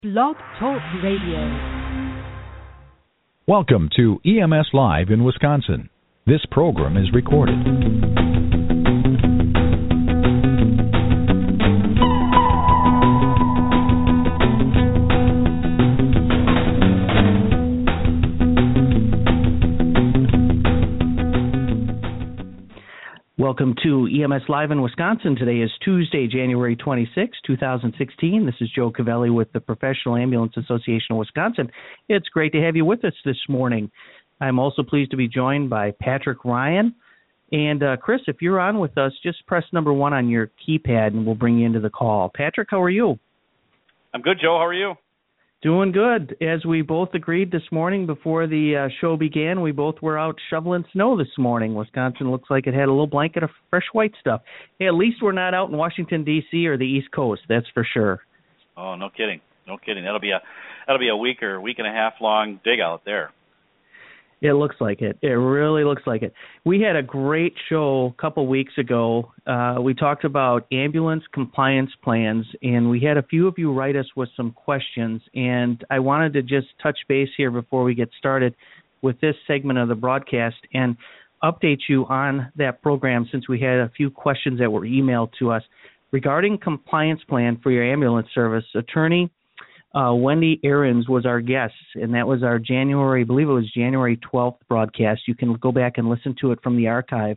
Blog Talk Radio. Welcome to EMS Live in Wisconsin. This program is recorded. Welcome to EMS Live in Wisconsin. Today is Tuesday, January 26, 2016. This is Joe Cavelli with the Professional Ambulance Association of Wisconsin. It's great to have you with us this morning. I'm also pleased to be joined by Patrick Ryan. And Chris, if you're on with us, just press number 1 on your keypad and we'll bring you into the call. Patrick, how are you? I'm good, Joe. How are you? Doing good. As we both agreed this morning before the show began, we both were out shoveling snow this morning. Wisconsin looks like it had a little blanket of fresh white stuff. Hey, at least we're not out in Washington, D.C. or the East Coast, that's for sure. Oh, no kidding. No kidding. That'll be a week and a half long dig out there. It looks like it. It really looks like it. We had a great show a couple weeks ago. We talked about ambulance compliance plans, and we had a few of you write us with some questions. And I wanted to just touch base here before we get started with this segment of the broadcast and update you on that program, since we had a few questions that were emailed to us regarding compliance plan for your ambulance service. Attorney Wendy Ahrens was our guest, and that was our January 12th broadcast. You can go back and listen to it from the archive.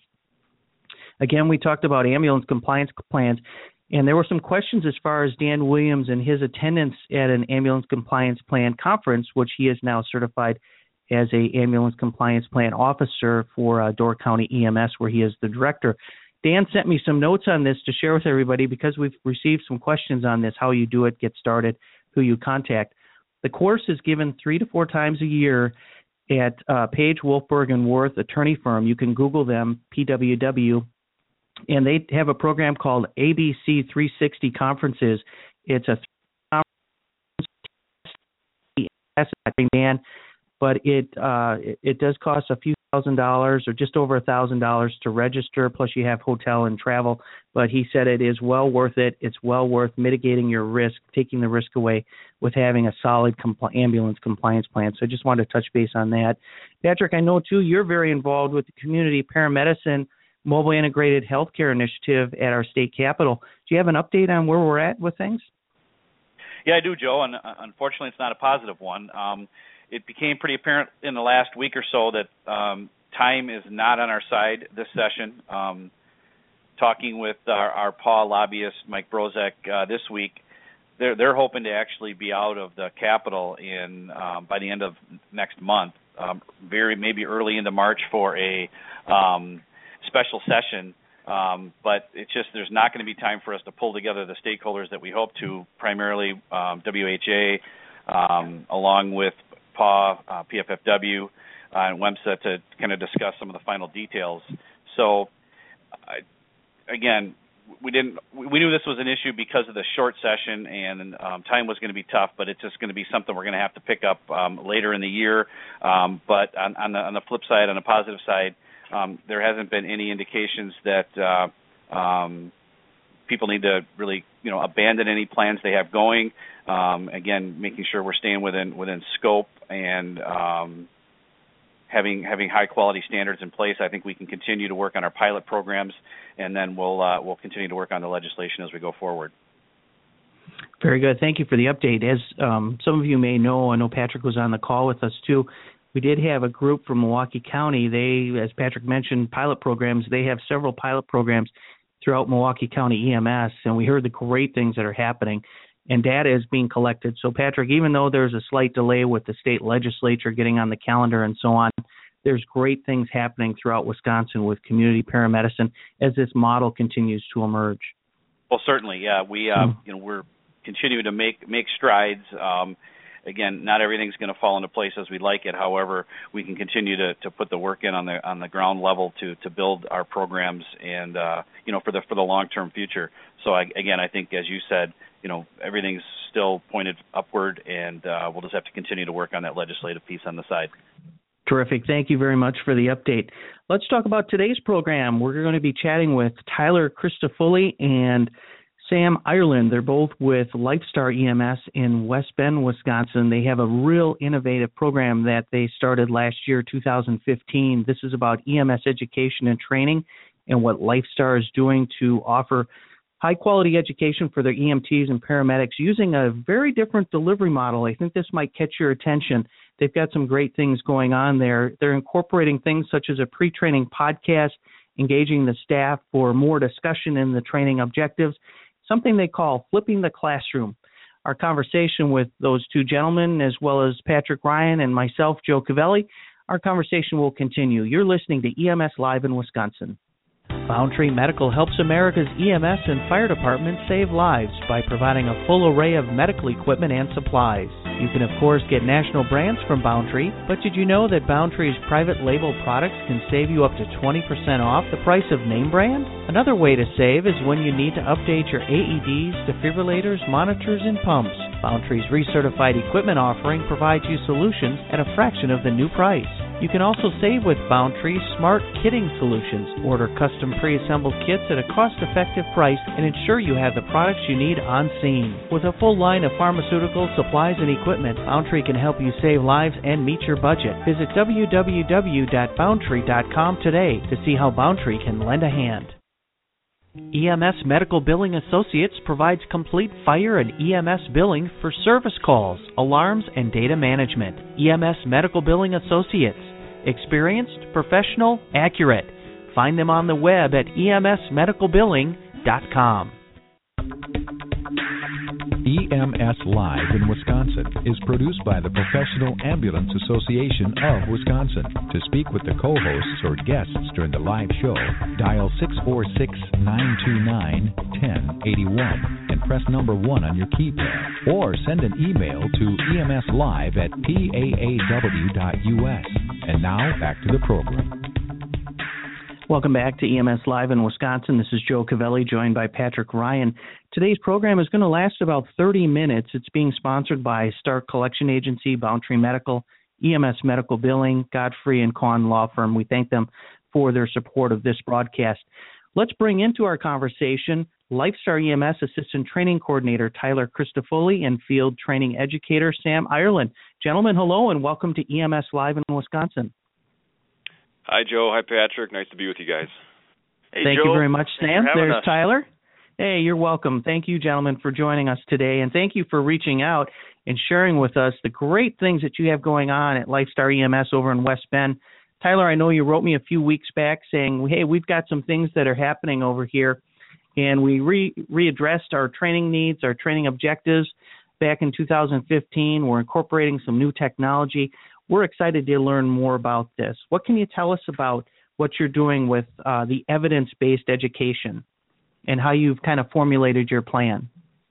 Again, we talked about ambulance compliance plans, and there were some questions as far as Dan Williams and his attendance at an ambulance compliance plan conference, which he is now certified as a ambulance compliance plan officer for Door County EMS, where he is the director. Dan sent me some notes on this to share with everybody because we've received some questions on this, how you do it, get started, who you contact. The course is given 3 to 4 times a year at Page, Wolfberg, and Worth attorney firm. You can Google them, PWW, and they have a program called ABC 360 Conferences. It's a conference, but it does cost a few $1,000 or just over $1,000 to register, plus you have hotel and travel. But he said it is well worth it. It's well worth mitigating your risk, taking the risk away with having a solid ambulance compliance plan. So I just wanted to touch base on that. Patrick, I know, too, you're very involved with the Community Paramedicine Mobile Integrated Healthcare Initiative at our state capitol. Do you have an update on where we're at with things? Yeah, I do, Joe, and unfortunately it's not a positive one. It became pretty apparent in the last week or so that time is not on our side this session. Talking with our PAW lobbyist, Mike Brozek, this week, they're hoping to actually be out of the Capitol by the end of next month, maybe early into March for a special session. But it's just there's not going to be time for us to pull together the stakeholders that we hope to, primarily WHA, along with PAW, PFFW, and WMSA to kind of discuss some of the final details. So, again, we knew this was an issue because of the short session, and time was going to be tough, but it's just going to be something we're going to have to pick up later in the year. But on the flip side, on the positive side, there hasn't been any indications that people need to really, abandon any plans they have going. Again, making sure we're staying within scope and having high quality standards in place. I think we can continue to work on our pilot programs, and then we'll continue to work on the legislation as we go forward. Very good. Thank you for the update. As some of you may know, I know Patrick was on the call with us too. We did have a group from Milwaukee County. They, as Patrick mentioned, pilot programs. They have several pilot programs throughout Milwaukee County EMS, and we heard the great things that are happening, and data is being collected. So, Patrick, even though there's a slight delay with the state legislature getting on the calendar and so on, there's great things happening throughout Wisconsin with community paramedicine as this model continues to emerge. Well, certainly, yeah. We're continuing to make strides. Again, not everything's going to fall into place as we'd like it. However, we can continue to put the work in on the ground level to build our programs and for the long-term future. So I think, as you said, everything's still pointed upward, and we'll just have to continue to work on that legislative piece on the side. Terrific. Thank you very much for the update. Let's talk about today's program. We're going to be chatting with Tyler Christofoli and Sam Ireland. They're both with Lifestar EMS in West Bend, Wisconsin. They have a real innovative program that they started last year, 2015. This is about EMS education and training and what Lifestar is doing to offer high-quality education for their EMTs and paramedics using a very different delivery model. I think this might catch your attention. They've got some great things going on there. They're incorporating things such as a pre-training podcast, engaging the staff for more discussion in the training objectives, something they call flipping the classroom. Our conversation with those two gentlemen, as well as Patrick Ryan and myself, Joe Cavelli, our conversation will continue. You're listening to EMS Live in Wisconsin. Boundtree Medical helps America's EMS and fire departments save lives by providing a full array of medical equipment and supplies. You can, of course, get national brands from Boundtree, but did you know that Bowntree's private label products can save you up to 20% off the price of name brand? Another way to save is when you need to update your AEDs, defibrillators, monitors, and pumps. Bowntree's recertified equipment offering provides you solutions at a fraction of the new price. You can also save with Bowntree's smart kitting solutions. Order custom pre-assembled kits at a cost-effective price and ensure you have the products you need on scene. With a full line of pharmaceutical supplies and equipment, Boundtree can help you save lives and meet your budget. Visit www.boundtree.com today to see how Boundtree can lend a hand. EMS Medical Billing Associates provides complete fire and EMS billing for service calls, alarms, and data management. EMS Medical Billing Associates. Experienced, professional, accurate. Find them on the web at emsmedicalbilling.com. EMS Live in Wisconsin is produced by the Professional Ambulance Association of Wisconsin. To speak with the co-hosts or guests during the live show, dial 646-929-1081 and press number 1 on your keypad, or send an email to emslive@paaw.us. And now, back to the program. Welcome back to EMS Live in Wisconsin. This is Joe Cavelli, joined by Patrick Ryan. Today's program is going to last about 30 minutes. It's being sponsored by Stark Collection Agency, Boundtree Medical, EMS Medical Billing, Godfrey & Kahn Law Firm. We thank them for their support of this broadcast. Let's bring into our conversation Lifestar EMS Assistant Training Coordinator Tyler Christofoli and Field Training Educator Sam Ireland. Gentlemen, hello, and welcome to EMS Live in Wisconsin. Hi, Joe. Hi, Patrick. Nice to be with you guys. Hey, Thank Joe. you very much, Sam. There's us. Tyler. Hey, you're welcome. Thank you, gentlemen, for joining us today, and thank you for reaching out and sharing with us the great things that you have going on at Lifestar EMS over in West Bend. Tyler, I know you wrote me a few weeks back saying, hey, we've got some things that are happening over here, and we readdressed our training needs, our training objectives back in 2015. We're incorporating some new technology. We're excited to learn more about this. What can you tell us about what you're doing with the evidence-based education and how you've kind of formulated your plan?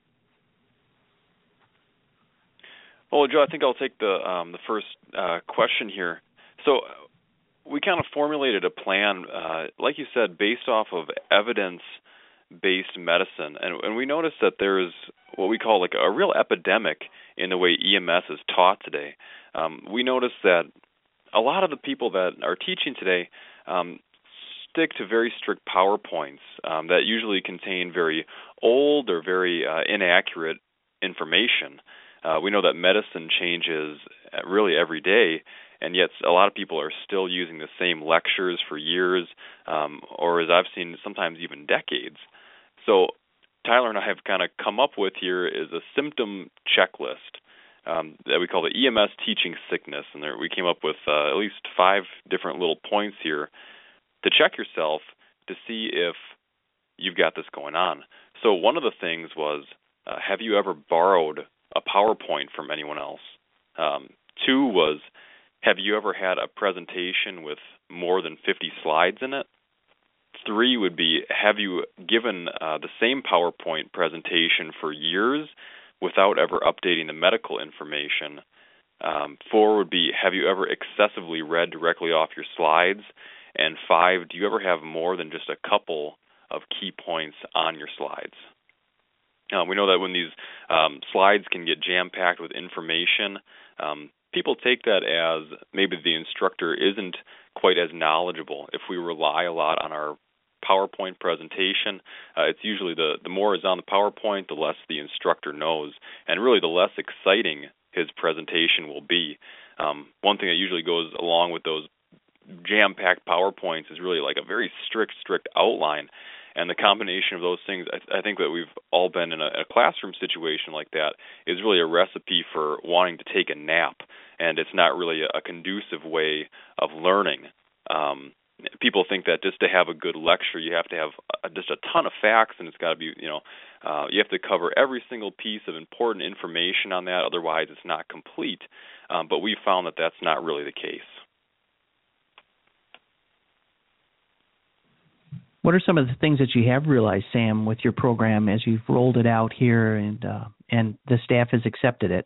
Well, Joe, I think I'll take the first question here. So we kind of formulated a plan, like you said, based off of evidence-based medicine. And we noticed that there's what we call like a real epidemic in the way EMS is taught today. We noticed that a lot of the people that are teaching today stick to very strict PowerPoints that usually contain very old or very inaccurate information. We know that medicine changes really every day, and yet a lot of people are still using the same lectures for years, or as I've seen, sometimes even decades. So Tyler and I have kind of come up with here is a symptom checklist that we call the EMS teaching sickness, and we came up with at least 5 different little points here to check yourself to see if you've got this going on. So one of the things was, have you ever borrowed a PowerPoint from anyone else? 2 was, have you ever had a presentation with more than 50 slides in it? 3 would be, have you given the same PowerPoint presentation for years without ever updating the medical information? 4 would be, have you ever excessively read directly off your slides? And 5, do you ever have more than just a couple of key points on your slides? We know that when these slides can get jam-packed with information, people take that as maybe the instructor isn't quite as knowledgeable if we rely a lot on our PowerPoint presentation, it's usually the more is on the PowerPoint, the less the instructor knows, and really the less exciting his presentation will be. One thing that usually goes along with those jam-packed PowerPoints is really like a very strict outline. And the combination of those things, I think that we've all been in a classroom situation like that, is really a recipe for wanting to take a nap. And it's not really a conducive way of learning. People think that just to have a good lecture, you have to have just a ton of facts, and it's got to be, you have to cover every single piece of important information on that. Otherwise, it's not complete. But we've found that that's not really the case. What are some of the things that you have realized, Sam, with your program as you've rolled it out here and the staff has accepted it?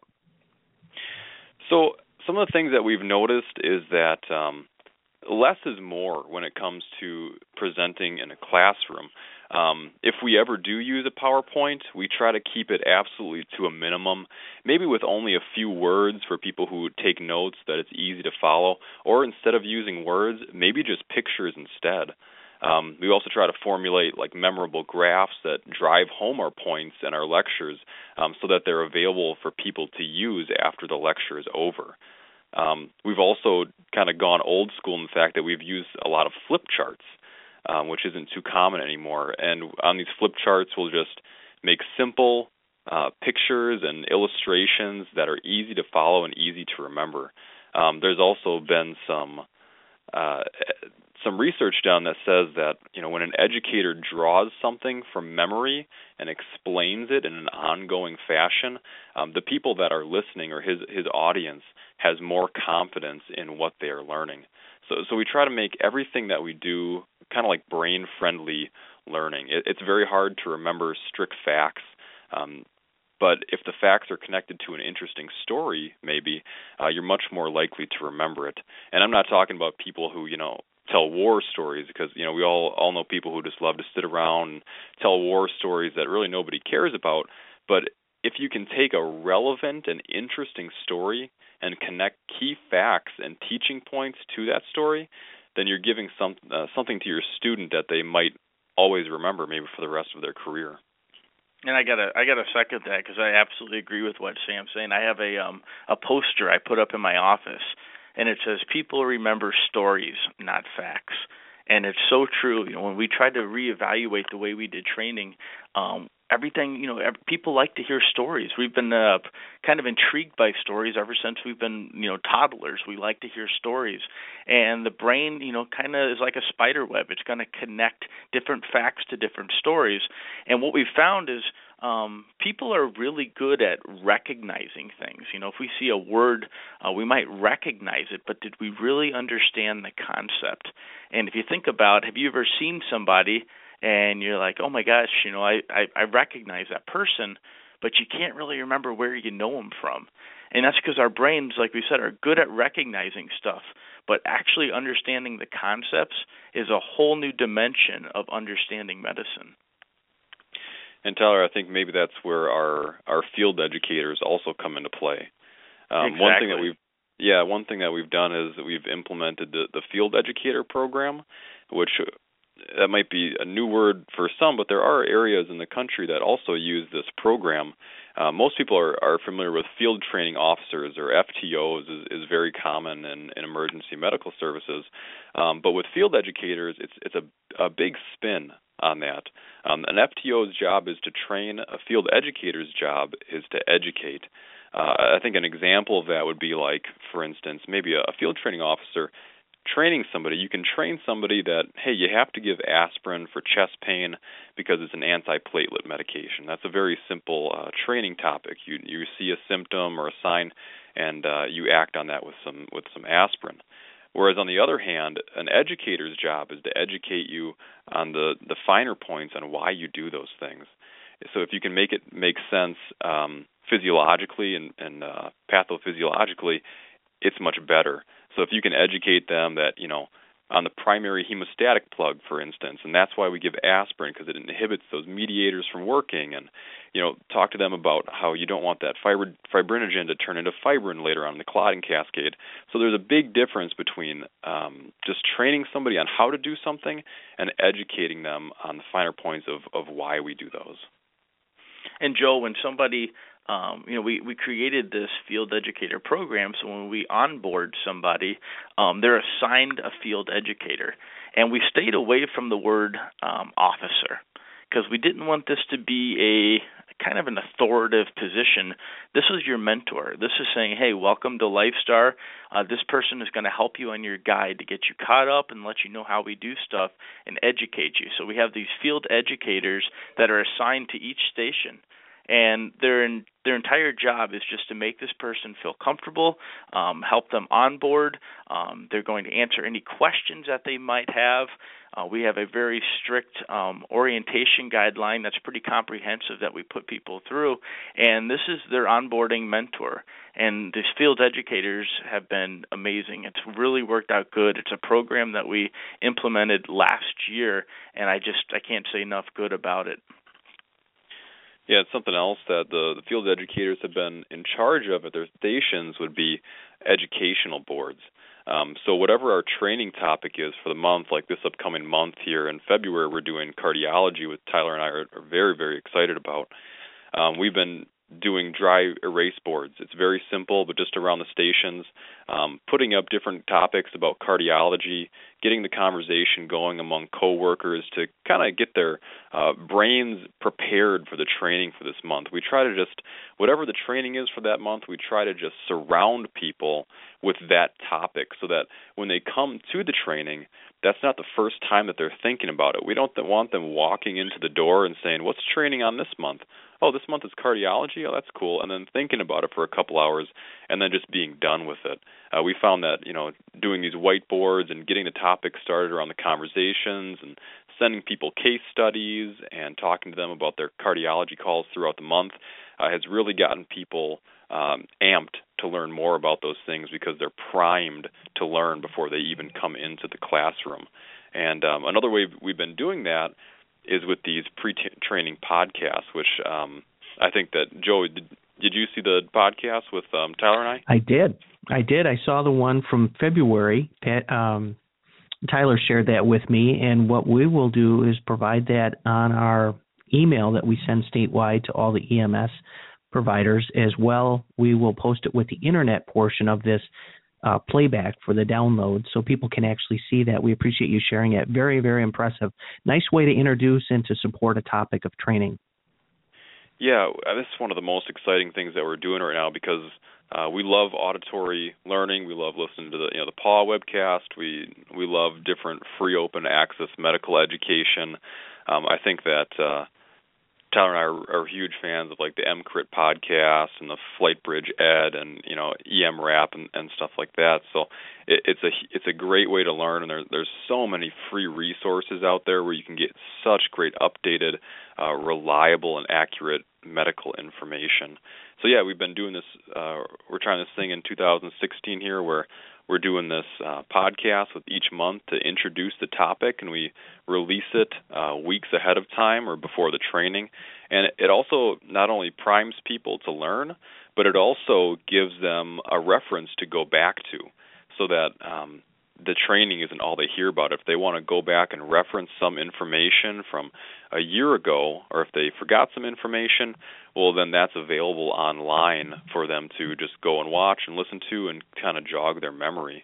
So some of the things that we've noticed is that less is more when it comes to presenting in a classroom. If we ever do use a PowerPoint, we try to keep it absolutely to a minimum, maybe with only a few words for people who take notes that it's easy to follow, or instead of using words, maybe just pictures instead. We also try to formulate like memorable graphs that drive home our points in our lectures so that they're available for people to use after the lecture is over. We've also kind of gone old school in the fact that we've used a lot of flip charts, which isn't too common anymore. And on these flip charts, we'll just make simple pictures and illustrations that are easy to follow and easy to remember. There's also been some research done that says that when an educator draws something from memory and explains it in an ongoing fashion, the people that are listening or his audience has more confidence in what they are learning. So we try to make everything that we do kind of like brain-friendly learning. It's very hard to remember strict facts, but if the facts are connected to an interesting story, maybe, you're much more likely to remember it. And I'm not talking about people who, tell war stories, because, we all know people who just love to sit around and tell war stories that really nobody cares about. But if you can take a relevant and interesting story and connect key facts and teaching points to that story, then you're giving something to your student that they might always remember, maybe for the rest of their career. And I gotta second that, because I absolutely agree with what Sam's saying. I have a poster I put up in my office, and it says, "People remember stories, not facts." And it's so true. When we tried to reevaluate the way we did training, everything, people like to hear stories. We've been kind of intrigued by stories ever since we've been, toddlers. We like to hear stories. And the brain, kind of is like a spider web. It's going to connect different facts to different stories. And what we've found is people are really good at recognizing things. If we see a word, we might recognize it, but did we really understand the concept? And if you think about, have you ever seen somebody and you're like, oh my gosh, I recognize that person, but you can't really remember where you know them from. And that's because our brains, like we said, are good at recognizing stuff, but actually understanding the concepts is a whole new dimension of understanding medicine. And Tyler, I think maybe that's where our field educators also come into play. Exactly. One thing that we've done is that we've implemented the field educator program, which that might be a new word for some, but there are areas in the country that also use this program. Most people are familiar with field training officers, or FTOs is very common in emergency medical services. But with field educators, it's a big spin on that. An FTO's job is to train. A field educator's job is to educate. I think an example of that would be like, for instance, maybe a field training officer training somebody. You can train somebody that, hey, you have to give aspirin for chest pain because it's an antiplatelet medication. That's a very simple training topic. You see a symptom or a sign, and you act on that with some aspirin. Whereas on the other hand, an educator's job is to educate you on the finer points on why you do those things. So if you can make it make sense physiologically and pathophysiologically, it's much better. So if you can educate them that, on the primary hemostatic plug, for instance, and that's why we give aspirin, because it inhibits those mediators from working, and talk to them about how you don't want that fibrinogen to turn into fibrin later on in the clotting cascade. So there's a big difference between just training somebody on how to do something and educating them on the finer points of why we do those. And Joe, when somebody, we created this field educator program, so when we onboard somebody, they're assigned a field educator. And we stayed away from the word officer because we didn't want this to be a kind of an authoritative position. This is your mentor. This is saying, hey, welcome to LifeStar. This person is going to help you on your guide to get you caught up and let you know how we do stuff and educate you. So we have these field educators that are assigned to each station. And their entire job is just to make this person feel comfortable, help them onboard. They're going to answer any questions that they might have. We have a very strict orientation guideline that's pretty comprehensive that we put people through. And this is their onboarding mentor. And these field educators have been amazing. It's really worked out good. It's a program that we implemented last year, and I can't say enough good about it. Yeah, it's something else that the field educators have been in charge of at their stations would be educational boards. So whatever our training topic is for the month, like this upcoming month here in February, we're doing cardiology, which Tyler and I are very, very excited about. We've been doing dry erase boards. It's very simple, but just around the stations, putting up different topics about cardiology, getting the conversation going among coworkers to kind of get their brains prepared for the training for this month. We try to just, whatever the training is for that month, we try to just surround people with that topic so that when they come to the training, that's not the first time that they're thinking about it. We don't want them walking into the door and saying, what's training on this month? Oh, this month is cardiology? Oh, that's cool. And then thinking about it for a couple hours and then just being done with it. We found that, doing these whiteboards and getting the topic started around the conversations and sending people case studies and talking to them about their cardiology calls throughout the month has really gotten people amped to learn more about those things because they're primed to learn before they even come into the classroom. And another way we've been doing that is with these pre-training podcasts, which I think that, Joe, did you see the podcast with Tyler and I? I did. I saw the one from February that Tyler shared that with me, and what we will do is provide that on our email that we send statewide to all the EMS providers as well. We will post it with the internet portion of this playback for the download so people can actually see that. We appreciate you sharing it. Very, very impressive. Nice way to introduce and to support a topic of training. Yeah, this is one of the most exciting things that we're doing right now because we love auditory learning. We love listening to the PAW webcast. We love different free open access medical education. I think that Tyler and I are huge fans of like the MCRIT podcast and the FlightBridge Ed and EMRAP and stuff like that. So it's a great way to learn, and there's so many free resources out there where you can get such great updated, reliable and accurate medical information. So yeah, we've been doing this. We're trying this thing in 2016 here where we're doing this podcast with each month to introduce the topic, and we release it weeks ahead of time or before the training. And it also not only primes people to learn, but it also gives them a reference to go back to so that the training isn't all they hear about. If they want to go back and reference some information from a year ago, or if they forgot some information, well, then that's available online for them to just go and watch and listen to and kind of jog their memory.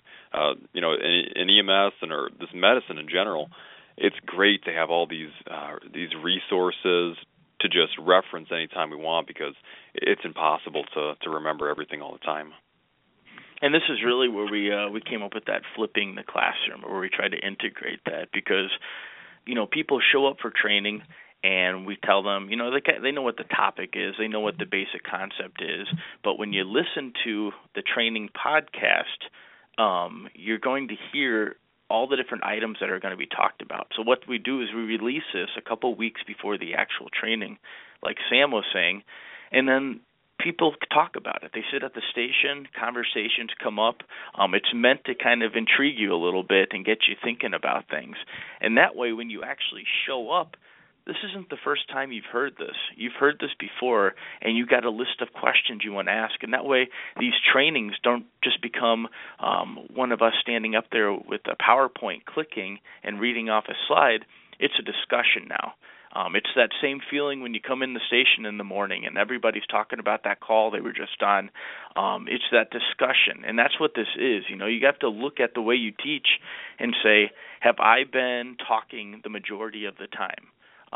In EMS or this medicine in general, it's great to have all these resources to just reference anytime we want because it's impossible to remember everything all the time. And this is really where we came up with that flipping the classroom, where we try to integrate that because, people show up for training and we tell them, they know what the topic is, they know what the basic concept is, but when you listen to the training podcast, you're going to hear all the different items that are going to be talked about. So what we do is we release this a couple weeks before the actual training, like Sam was saying, and then people talk about it. They sit at the station, conversations come up. It's meant to kind of intrigue you a little bit and get you thinking about things. And that way, when you actually show up this isn't the first time you've heard this. You've heard this before, and you've got a list of questions you want to ask. And that way, these trainings don't just become one of us standing up there with a PowerPoint clicking and reading off a slide. It's a discussion now. It's that same feeling when you come in the station in the morning and everybody's talking about that call they were just on. It's that discussion, and that's what this is. You have to look at the way you teach and say, have I been talking the majority of the time?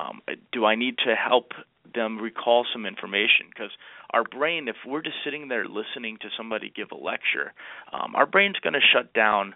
Do I need to help them recall some information? Because our brain, if we're just sitting there listening to somebody give a lecture, our brain's going to shut down,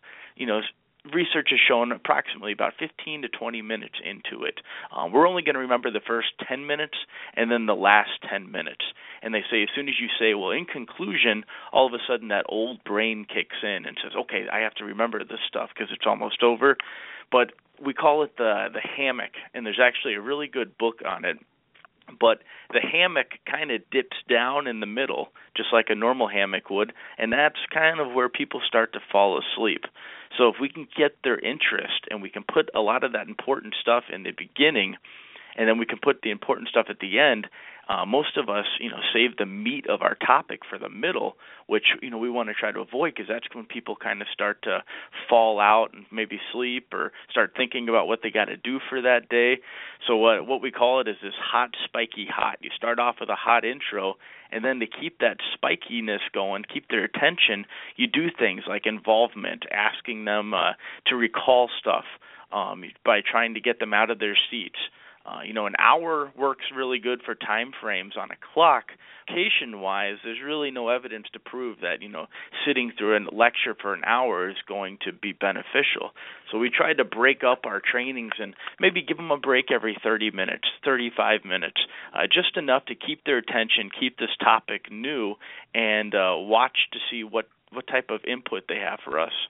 research has shown approximately about 15 to 20 minutes into it. We're only going to remember the first 10 minutes and then the last 10 minutes. And they say as soon as you say, well, in conclusion, all of a sudden that old brain kicks in and says, okay, I have to remember this stuff because it's almost over. But we call it the hammock, and there's actually a really good book on it. But the hammock kind of dips down in the middle, just like a normal hammock would, and that's kind of where people start to fall asleep. So if we can get their interest and we can put a lot of that important stuff in the beginning, and then we can put the important stuff at the end, most of us, save the meat of our topic for the middle, which, we want to try to avoid, because that's when people kind of start to fall out and maybe sleep or start thinking about what they got to do for that day. So what we call it is this hot, spiky hot. You start off with a hot intro, and then to keep that spikiness going, keep their attention, you do things like involvement, asking them to recall stuff by trying to get them out of their seats. An hour works really good for time frames on a clock. Location-wise, there's really no evidence to prove that, sitting through a lecture for an hour is going to be beneficial. So we tried to break up our trainings and maybe give them a break every 30 minutes, 35 minutes, just enough to keep their attention, keep this topic new, and watch to see what type of input they have for us.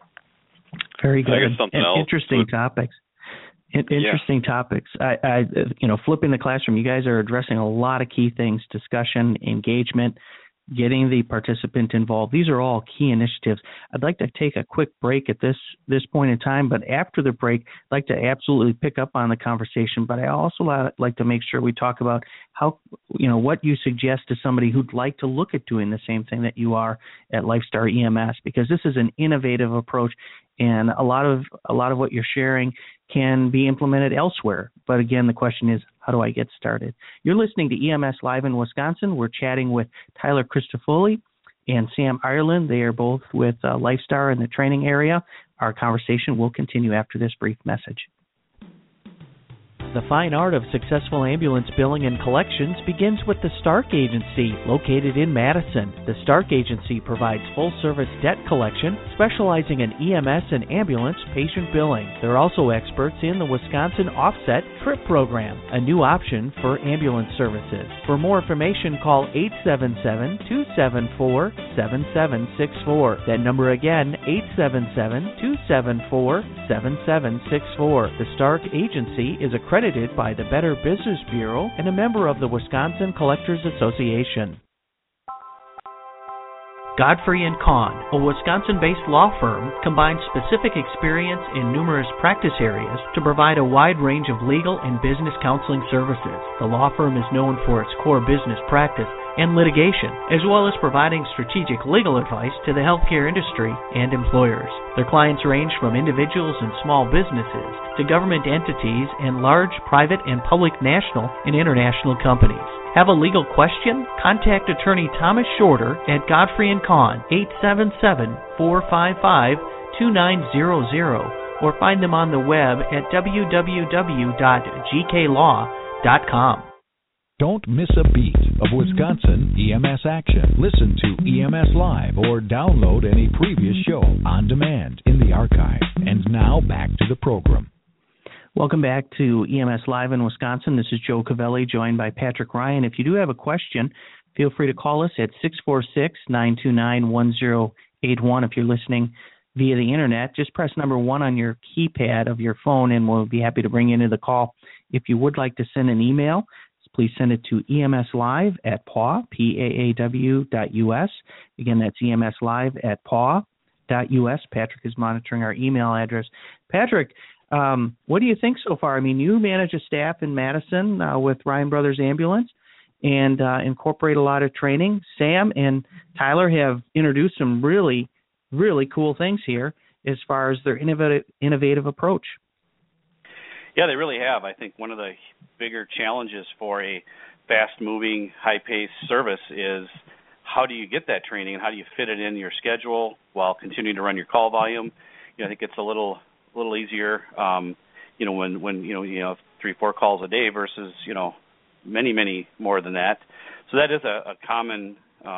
Very good. I guess something else. Interesting topics. Interesting topics. I flipping the classroom, you guys are addressing a lot of key things: discussion, engagement, getting the participant involved. These are all key initiatives. I'd like to take a quick break at this point in time, but after the break, I'd like to absolutely pick up on the conversation. But I also like to make sure we talk about how, what you suggest to somebody who'd like to look at doing the same thing that you are at LifeStar EMS, because this is an innovative approach, and a lot of what you're sharing can be implemented elsewhere. But again, the question is, how do I get started? You're listening to EMS Live in Wisconsin. We're chatting with Tyler Christofoli and Sam Ireland. They are both with LifeStar in the training area. Our conversation will continue after this brief message. The fine art of successful ambulance billing and collections begins with the Stark Agency, located in Madison. The Stark Agency provides full-service debt collection, specializing in EMS and ambulance patient billing. They're also experts in the Wisconsin Offset TRIP program, a new option for ambulance services. For more information, call 877-274-7764. That number again, 877-274-7764. The Stark Agency is accredited by the Better Business Bureau and a member of the Wisconsin Collectors Association. Godfrey & Kahn, a Wisconsin-based law firm, combines specific experience in numerous practice areas to provide a wide range of legal and business counseling services. The law firm is known for its core business practice and litigation, as well as providing strategic legal advice to the healthcare industry and employers. Their clients range from individuals and small businesses to government entities and large private and public national and international companies. Have a legal question? Contact attorney Thomas Shorter at Godfrey & Kahn, 877-455-2900, or find them on the web at www.gklaw.com. Don't miss a beat of Wisconsin EMS action. Listen to EMS Live or download any previous show on demand in the archive. And now back to the program. Welcome back to EMS Live in Wisconsin. This is Joe Cavelli, joined by Patrick Ryan. If you do have a question, feel free to call us at 646-929-1081. If you're listening via the internet, just press number 1 on your keypad of your phone, and we'll be happy to bring you into the call. If you would like to send an email, please send it to emslive@paw, PAAW.us. Again, that's emslive@paw.us. Patrick is monitoring our email address. Patrick, What do you think so far? I mean, you manage a staff in Madison with Ryan Brothers Ambulance and incorporate a lot of training. Sam and Tyler have introduced some really, really cool things here as far as their innovative approach. Yeah, they really have. I think one of the bigger challenges for a fast-moving, high-paced service is how do you get that training and how do you fit it in your schedule while continuing to run your call volume. I think it's a little easier, when you have 3-4 calls a day versus many more than that. So that is a common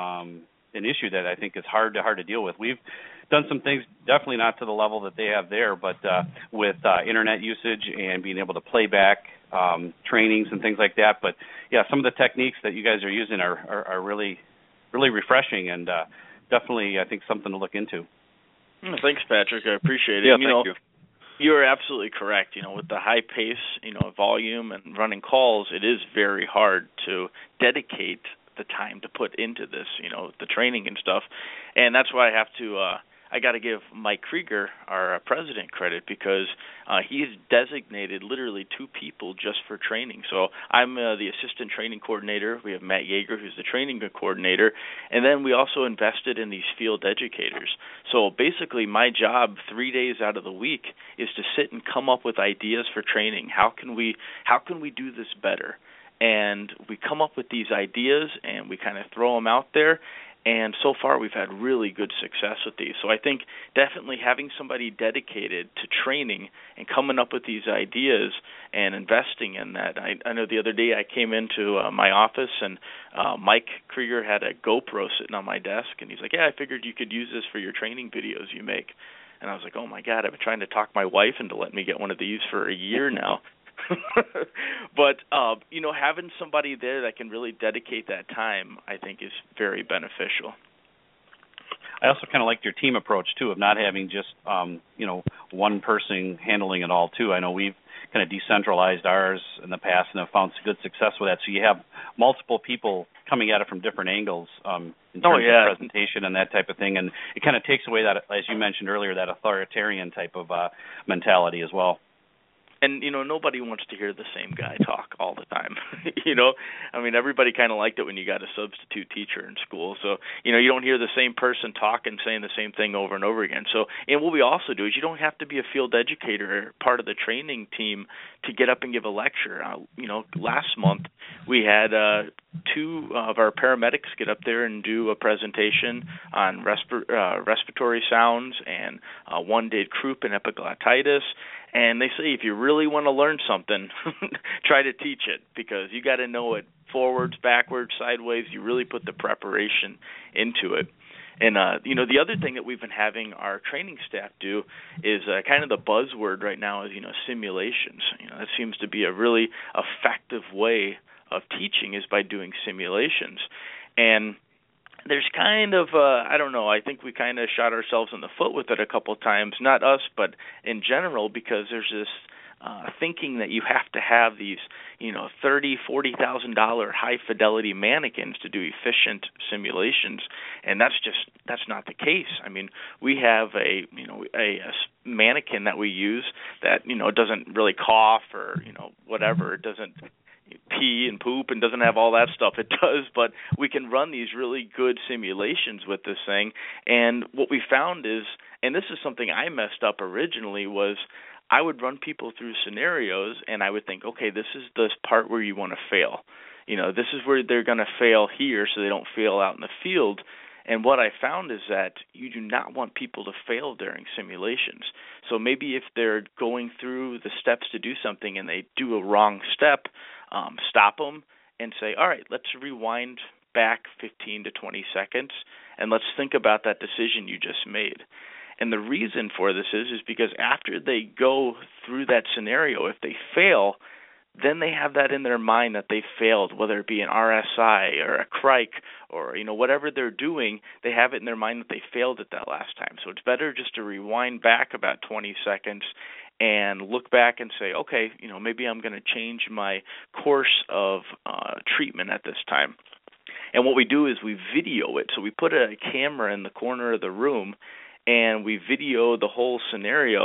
an issue that I think is hard to deal with. We've done some things, definitely not to the level that they have there, but with internet usage and being able to play back trainings and things like that. But yeah, some of the techniques that you guys are using are really, really refreshing and definitely, I think, something to look into. Thanks, Patrick. I appreciate it. Yeah, thank you. You're absolutely correct. With the high pace, volume and running calls, it is very hard to dedicate the time to put into this, the training and stuff. And that's why I got to give Mike Krieger, our president, credit because he's designated literally 2 people just for training. So I'm the assistant training coordinator. We have Matt Yeager, who's the training coordinator. And then we also invested in these field educators. So basically my job 3 days out of the week is to sit and come up with ideas for training. How can we do this better? And we come up with these ideas and we kind of throw them out there. And so far, we've had really good success with these. So I think definitely having somebody dedicated to training and coming up with these ideas and investing in that. I know the other day I came into my office and Mike Krieger had a GoPro sitting on my desk. And he's like, yeah, I figured you could use this for your training videos you make. And I was like, oh, my God, I've been trying to talk my wife into letting me get one of these for a year now. But, having somebody there that can really dedicate that time, I think, is very beneficial. I also kind of liked your team approach, too, of not having just, one person handling it all, too. I know we've kind of decentralized ours in the past and have found some good success with that. So you have multiple people coming at it from different angles in terms of presentation and that type of thing. And it kind of takes away that, as you mentioned earlier, that authoritarian type of mentality as well. And, nobody wants to hear the same guy talk all the time. Everybody kind of liked it when you got a substitute teacher in school. So, you don't hear the same person talk and saying the same thing over and over again. So, and what we also do is you don't have to be a field educator or part of the training team to get up and give a lecture. Last month we had 2 of our paramedics get up there and do a presentation on respiratory sounds, and one did croup and epiglottitis. And they say if you really want to learn something, try to teach it because you got to know it forwards, backwards, sideways. You really put the preparation into it. And, the other thing that we've been having our training staff do is kind of the buzzword right now is, simulations. That seems to be a really effective way of teaching is by doing simulations. And there's kind of, I think we kind of shot ourselves in the foot with it a couple of times, not us, but in general, because there's this thinking that you have to have these, $30,000, $40,000 high-fidelity mannequins to do efficient simulations, and that's not the case. We have a mannequin that we use that, doesn't really cough or, whatever. It doesn't pee and poop and doesn't have all that stuff. It does, but we can run these really good simulations with this thing. And what we found is, and this is something I messed up originally, was I would run people through scenarios and I would think, okay, this is the part where you want to fail. This is where they're going to fail here so they don't fail out in the field. And what I found is that you do not want people to fail during simulations. So maybe if they're going through the steps to do something and they do a wrong step, stop them and say, all right, let's rewind back 15 to 20 seconds and let's think about that decision you just made. And the reason for this is because after they go through that scenario, if they fail, then they have that in their mind that they failed, whether it be an RSI or a Crike or, whatever they're doing, they have it in their mind that they failed it that last time. So it's better just to rewind back about 20 seconds and look back and say, okay, maybe I'm going to change my course of treatment at this time. And what we do is we video it. So we put a camera in the corner of the room and we video the whole scenario.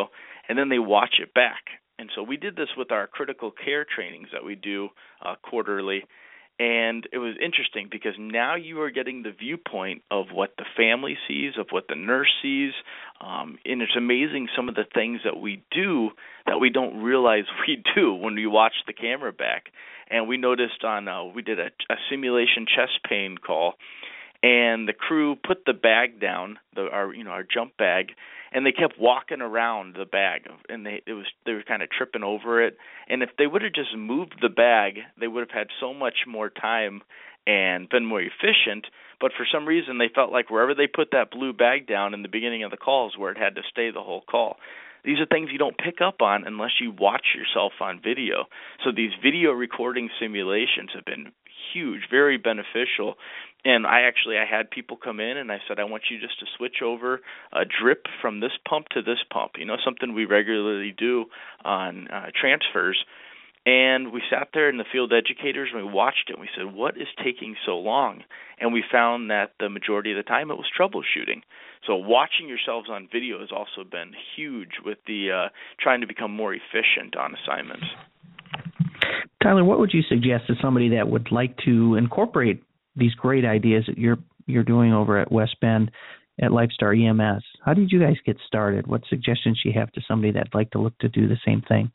and then they watch it back. And so we did this with our critical care trainings that we do quarterly. And it was interesting because now you are getting the viewpoint of what the family sees, of what the nurse sees. And it's amazing some of the things that we do that we don't realize we do when we watch the camera back. And we noticed we did a simulation chest pain call, and the crew put the bag down, our jump bag, and they kept walking around the bag, and they were kind of tripping over it. And if they would have just moved the bag, they would have had so much more time and been more efficient. But for some reason, they felt like wherever they put that blue bag down in the beginning of the call is where it had to stay the whole call. These are things you don't pick up on unless you watch yourself on video. So these video recording simulations have been huge, very beneficial. And I had people come in and I said, I want you just to switch over a drip from this pump to this pump, something we regularly do on transfers. And we sat there in the field educators and we watched it and we said, what is taking so long? And we found that the majority of the time it was troubleshooting. So watching yourselves on video has also been huge with the trying to become more efficient on assignments. Tyler, what would you suggest to somebody that would like to incorporate these great ideas that you're doing over at West Bend at LifeStar EMS? How did you guys get started? What suggestions do you have to somebody that'd like to look to do the same thing?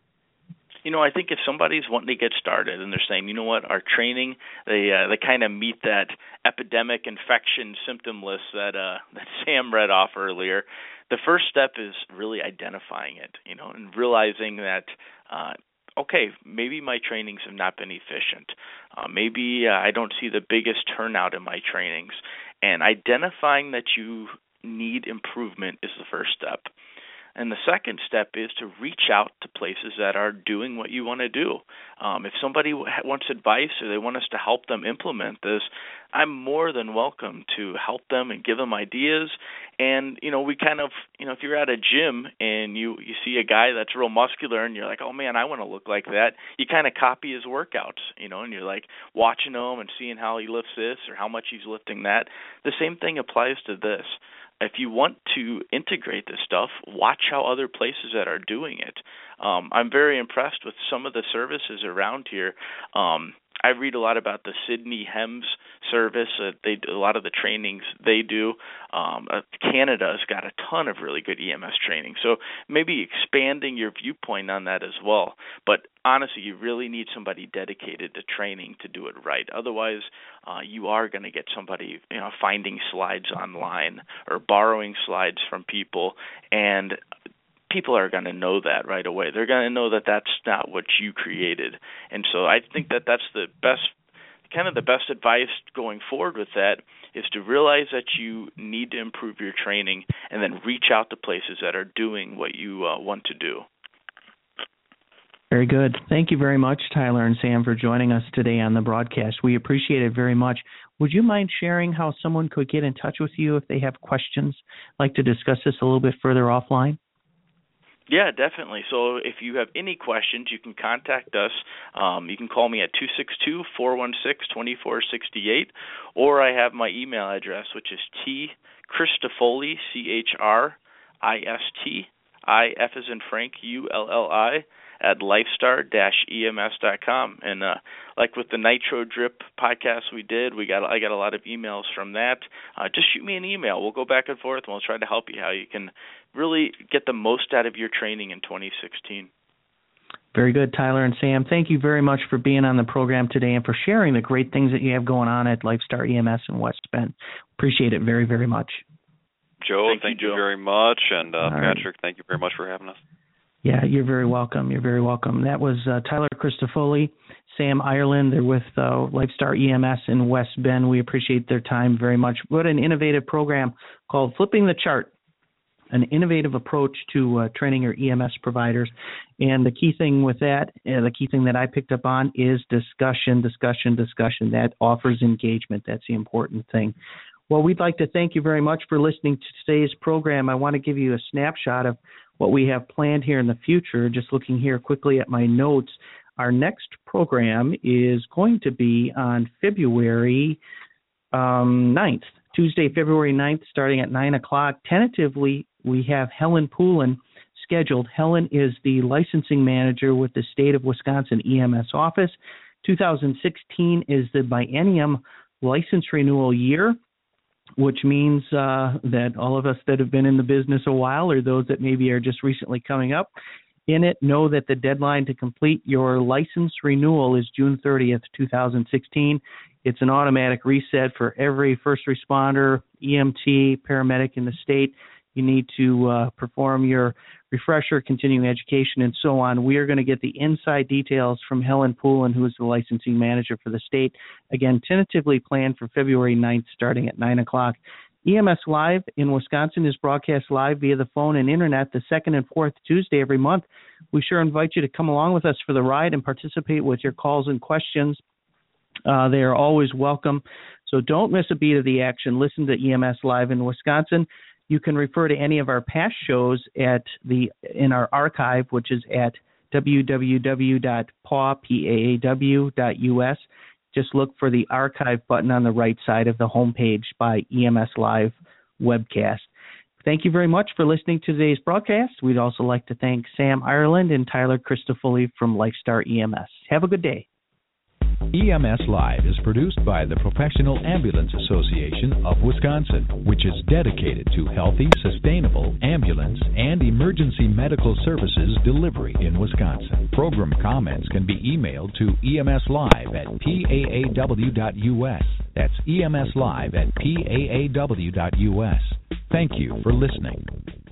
I think if somebody's wanting to get started and they're saying, our training, they kind of meet that epidemic infection symptom list that Sam read off earlier. The first step is really identifying it, and realizing that, okay, maybe my trainings have not been efficient. Maybe I don't see the biggest turnout in my trainings. And identifying that you need improvement is the first step. And the second step is to reach out to places that are doing what you want to do. If somebody wants advice or they want us to help them implement this, I'm more than welcome to help them and give them ideas. And, we kind of, if you're at a gym and you see a guy that's real muscular and you're like, oh, man, I want to look like that, you kind of copy his workouts, and you're like watching him and seeing how he lifts this or how much he's lifting that. The same thing applies to this. If you want to integrate this stuff, watch how other places that are doing it. I'm very impressed with some of the services around here. I read a lot about the Sydney HEMS service. They do a lot of the trainings they do. Canada's got a ton of really good EMS training. So maybe expanding your viewpoint on that as well. But honestly, you really need somebody dedicated to training to do it right. Otherwise, you are going to get somebody finding slides online or borrowing slides from people, and people are going to know that right away. They're going to know that that's not what you created. And so I think that that's the best advice going forward with that is to realize that you need to improve your training and then reach out to places that are doing what you want to do. Very good. Thank you very much, Tyler and Sam, for joining us today on the broadcast. We appreciate it very much. Would you mind sharing how someone could get in touch with you if they have questions, like to discuss this a little bit further offline? Yeah, definitely. So if you have any questions, you can contact us. You can call me at 262-416-2468, or I have my email address, which is tcristofoli, CHRISTI, F as in Frank, ULLI, at lifestar-ems.com. And like with the Nitro Drip podcast I got a lot of emails from that. Just shoot me an email. We'll go back and forth, and we'll try to help you how you can really get the most out of your training in 2016. Very good, Tyler and Sam. Thank you very much for being on the program today and for sharing the great things that you have going on at LifeStar EMS in West Bend. Appreciate it very, very much. Joe, thank you very much. And Patrick, right. Thank you very much for having us. Yeah, you're very welcome. You're very welcome. That was Tyler Cristofoli, Sam Ireland. They're with LifeStar EMS in West Bend. We appreciate their time very much. What an innovative program called Flipping the Chart, an innovative approach to training your EMS providers. And the key thing with that, the key thing that I picked up on is discussion. That offers engagement. That's the important thing. Well, we'd like to thank you very much for listening to today's program. I want to give you a snapshot of what we have planned here in the future. Just looking here quickly at my notes, our next program is going to be on February 9th, Tuesday, February 9th, starting at 9 o'clock. Tentatively, we have Helen Poulin scheduled. Helen is the licensing manager with the State of Wisconsin EMS office. 2016 is the biennium license renewal year, which means that all of us that have been in the business a while, or those that maybe are just recently coming up in it, know that the deadline to complete your license renewal is June 30th, 2016. It's an automatic reset for every first responder, EMT, paramedic in the state. You need to perform your refresher, continuing education, and so on. We are going to get the inside details from Helen Poulin, who is the licensing manager for the state. Again, tentatively planned for February 9th, starting at 9 o'clock. EMS Live in Wisconsin is broadcast live via the phone and internet the second and fourth Tuesday every month. We sure invite you to come along with us for the ride and participate with your calls and questions. They are always welcome. So don't miss a beat of the action. Listen to EMS Live in Wisconsin. You can refer to any of our past shows in our archive, which is at www.paaw.us. Just look for the archive button on the right side of the homepage by EMS Live webcast. Thank you very much for listening to today's broadcast. We'd also like to thank Sam Ireland and Tyler Christofoli from Lifestar EMS. Have a good day. EMS Live is produced by the Professional Ambulance Association of Wisconsin, which is dedicated to healthy, sustainable ambulance and emergency medical services delivery in Wisconsin. Program comments can be emailed to emslive@paaw.us. That's emslive@paaw.us. Thank you for listening.